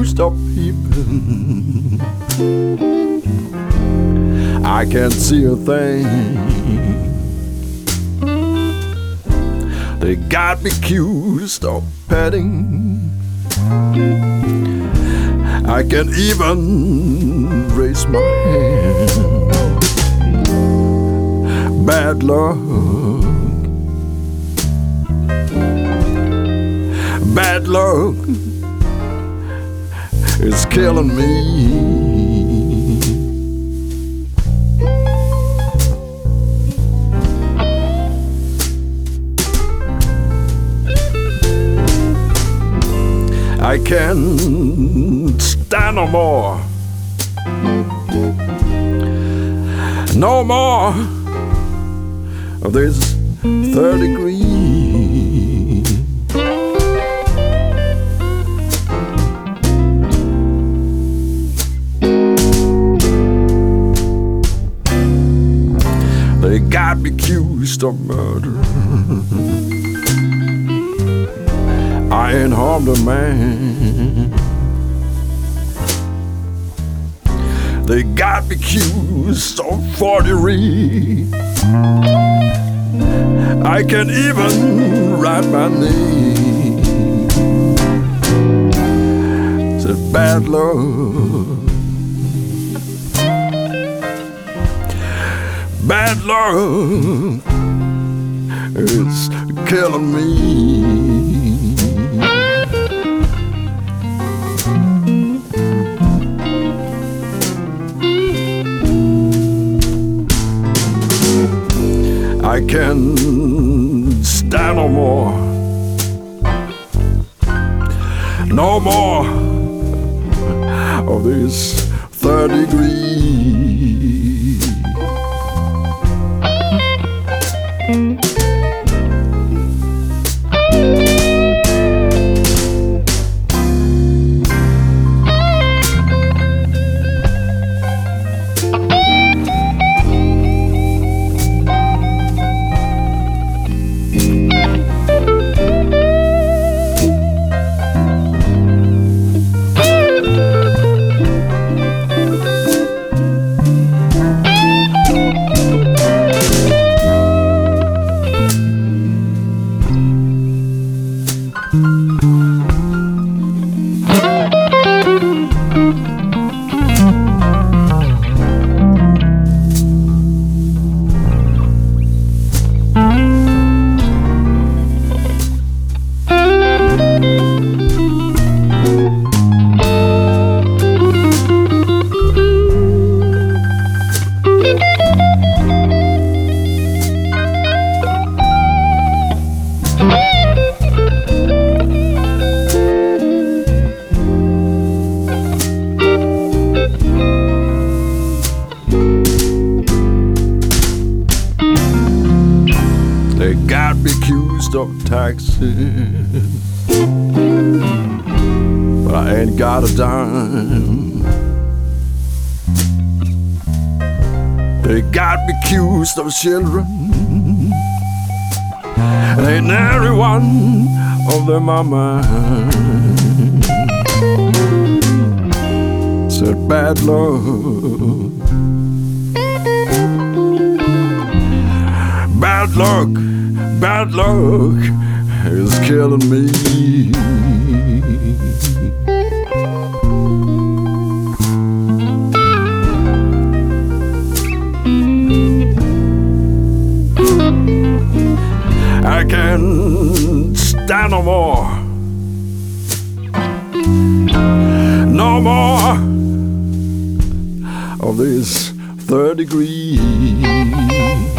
accused of peeping. I can't see a thing. They got me accused of petting. I can't even raise my hand. Bad luck, bad luck is killing me. I can't stand no more, no more of this third degree. They got me accused of murder. I ain't harmed a man. They got me accused of forgery. I can't even write my name. It's a bad luck. Bad luck is killing me. I can't stand no more, no more of this third degree. They got me accused of taxes, but I ain't got a dime. They got me accused of children, and ain't every one of them are mine. Said bad luck, bad luck, bad luck is killing me. I can't stand no more, no more of this third degree.